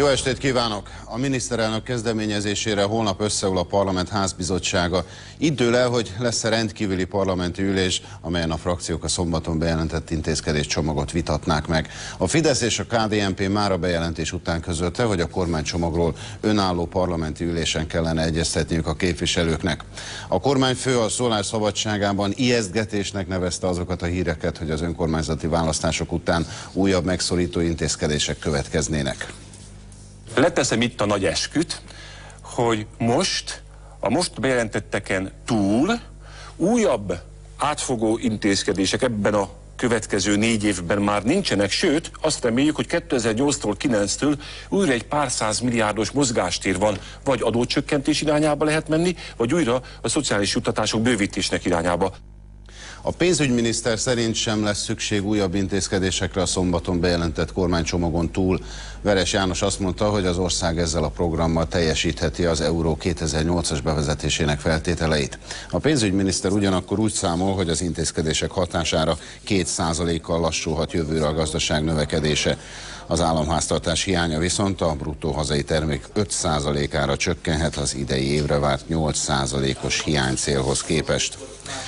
Jó estét kívánok! A miniszterelnök kezdeményezésére holnap összeül a parlament házbizottsága. Itt dől el, hogy lesz-e rendkívüli parlamenti ülés, amelyen a frakciók a szombaton bejelentett intézkedéscsomagot vitatnák meg. A Fidesz és a KDNP már a bejelentés után közölte, hogy a kormánycsomagról önálló parlamenti ülésen kellene egyeztetniük a képviselőknek. A kormányfő a szólásszabadságában ijesztgetésnek nevezte azokat a híreket, hogy az önkormányzati választások után újabb megszorító intézkedések következnének. Leteszem itt a nagy esküt, hogy a most bejelentetteken túl újabb átfogó intézkedések ebben a következő 4 évben már nincsenek, sőt azt reméljük, hogy 2008-tól 9-től újra egy pár százmilliárdos mozgástér van, vagy adócsökkentés irányába lehet menni, vagy újra a szociális juttatások bővítésnek irányába. A pénzügyminiszter szerint sem lesz szükség újabb intézkedésekre a szombaton bejelentett kormánycsomagon túl. Veres János azt mondta, hogy az ország ezzel a programmal teljesítheti az euró 2008-as bevezetésének feltételeit. A pénzügyminiszter ugyanakkor úgy számol, hogy az intézkedések hatására 2%-kal lassulhat jövőre a gazdaság növekedése. Az államháztartás hiánya viszont a bruttó hazai termék 5%-ára csökkenhet az idei évre várt 8%-os hiánycélhoz képest.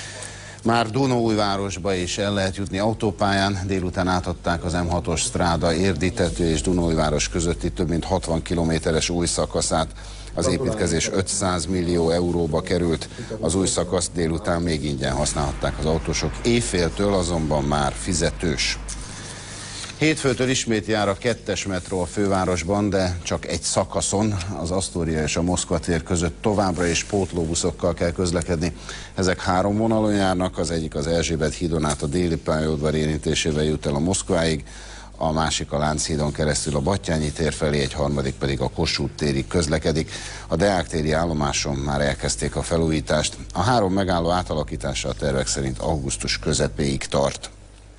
Már Dunaújvárosba is el lehet jutni autópályán, délután átadták az M6-os stráda Érdi-tető és Dunaújváros közötti több mint 60 kilométeres új szakaszát. Az építkezés 500 millió euróba került, az új szakaszt délután még ingyen használhatták az autósok, éjféltől azonban már fizetős. Hétfőtől ismét jár a 2-es metró a fővárosban, de csak egy szakaszon, az Asztória és a Moszkva tér között továbbra is pótlóbuszokkal kell közlekedni. Ezek 3 vonalon járnak, az egyik az Erzsébet hídon át a déli pályaudvar érintésével jut el a Moszkváig, a másik a Lánchídon keresztül a Batthyány tér felé, egy harmadik pedig a Kossuth térig közlekedik. A Deák téri állomáson már elkezdték a felújítást. A 3 megálló átalakítása a tervek szerint augusztus közepéig tart.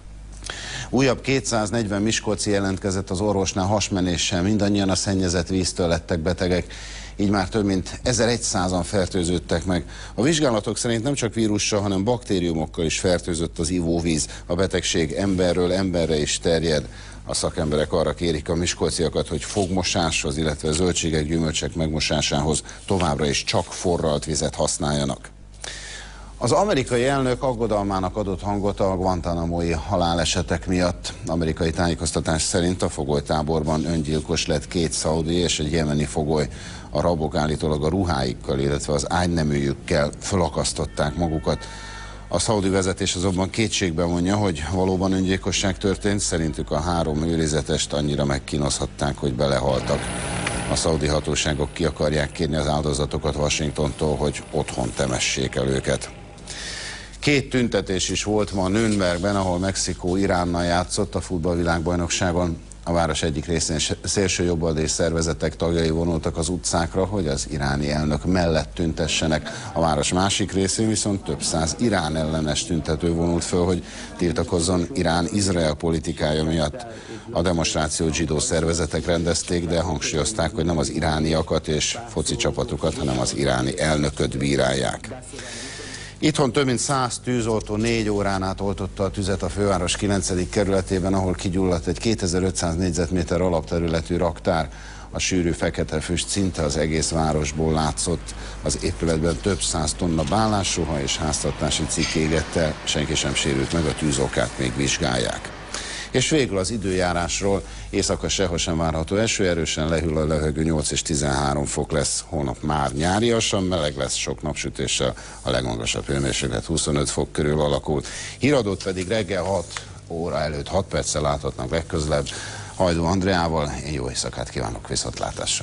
Újabb 240 miskolci jelentkezett az orvosnál hasmenéssel, mindannyian a szennyezett víztől lettek betegek, így már több mint 1100-an fertőződtek meg. A vizsgálatok szerint nem csak vírussal, hanem baktériumokkal is fertőzött az ivóvíz. A betegség emberről emberre is terjed. A szakemberek arra kérik a miskolciakat, hogy fogmosáshoz, illetve zöldségek, gyümölcsek megmosásához továbbra is csak forralt vizet használjanak. Az amerikai elnök aggodalmának adott hangot a guantánamói halálesetek miatt. Amerikai tájékoztatás szerint a fogolytáborban öngyilkos lett 2 szaudi és egy jemeni fogoly. A rabok állítólag a ruháikkal, illetve az ágyneműjükkel fölakasztották magukat. A szaudi vezetés azonban kétségbe vonja, hogy valóban öngyilkosság történt, szerintük a 3 őrizetest annyira megkínozhatták, hogy belehaltak. A szaudi hatóságok ki akarják kérni az áldozatokat Washingtontól, hogy otthon temessék el őket. 2 tüntetés is volt ma Nürnbergben, ahol Mexikó Iránnal játszott a futballvilágbajnokságon. A város egyik részén szélsőjobboldali szervezetek tagjai vonultak az utcákra, hogy az iráni elnök mellett tüntessenek. A város másik részén viszont több száz Irán ellenes tüntető vonult föl, hogy tiltakozzon Irán-Izrael politikája miatt. A demonstrációt zsidó szervezetek rendezték, de hangsúlyozták, hogy nem az irániakat és foci csapatukat, hanem az iráni elnököt bírálják. Itthon több mint 100 tűzoltó 4 órán át oltotta a tüzet a főváros 9. kerületében, ahol kigyulladt egy 2500 négyzetméter alapterületű raktár. A sűrű fekete füst szinte az egész városból látszott. Az épületben több 100 tonna bálásruha és háztartási cikk égett el, senki sem sérült meg, a tűzokát még vizsgálják. És végül az időjárásról: éjszaka sehol sem várható eső, erősen lehűl a lehögő, 8 és 13 fok lesz, holnap már nyáriasan meleg lesz, sok napsütéssel, a legmagasabb hőmérséklet 25 fok körül alakul. Híradót pedig reggel 6 óra előtt 6 perccel láthatnak legközelebb Hajdú Andreával. Én jó éjszakát kívánok, viszontlátásra!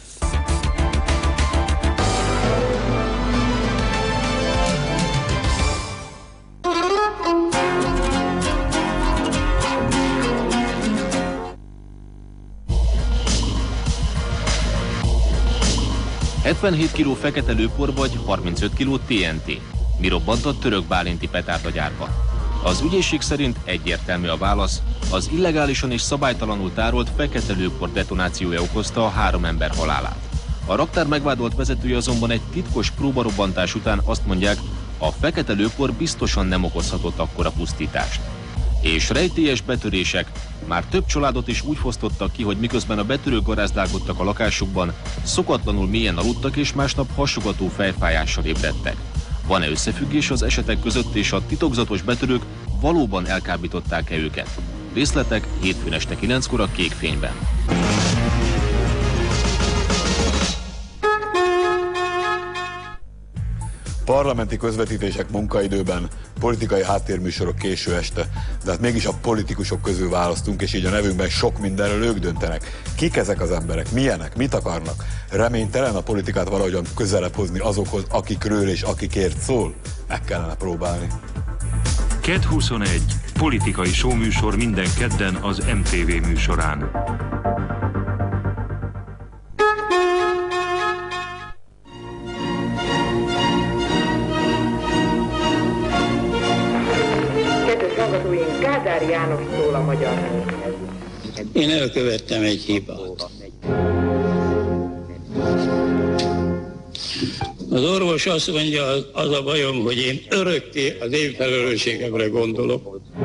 ...77 kg fekete lőpor vagy 35 kg TNT. Mi robbant a török bálinti petárdagyárban? Az ügyészség szerint egyértelmű a válasz: az illegálisan és szabálytalanul tárolt fekete lőpor detonációja okozta a 3 ember halálát. A raktár megvádolt vezetője azonban egy titkos próbarobbantás után azt mondják, a fekete lőpor biztosan nem okozhatott akkora pusztítást. És rejtélyes betörések már több családot is úgy fosztottak ki, hogy miközben a betörők garázdálkodtak a lakásukban, szokatlanul mélyen aludtak és másnap hasogató fejfájással ébredtek. Van-e összefüggés az esetek között, és a titokzatos betörők valóban elkábították-e őket? Részletek hétfőn este 9-kor a Kék Fényben. Parlamenti közvetítések munkaidőben, politikai háttérműsorok késő este, de hát mégis a politikusok közül választunk, és így a nevünkben sok mindenről ők döntenek. Kik ezek az emberek? Milyenek? Mit akarnak? Reménytelen a politikát valahogyan közelebb hozni azokhoz, akikről és akikért szól? Meg kellene próbálni. KED 21. Politikai showműsor minden kedden az MTV műsorán. Kádár János szól a magyar néphez. Én elkövettem egy hibát. Az orvos azt mondja, az a bajom, hogy én örökké az én felelősségemre gondolok.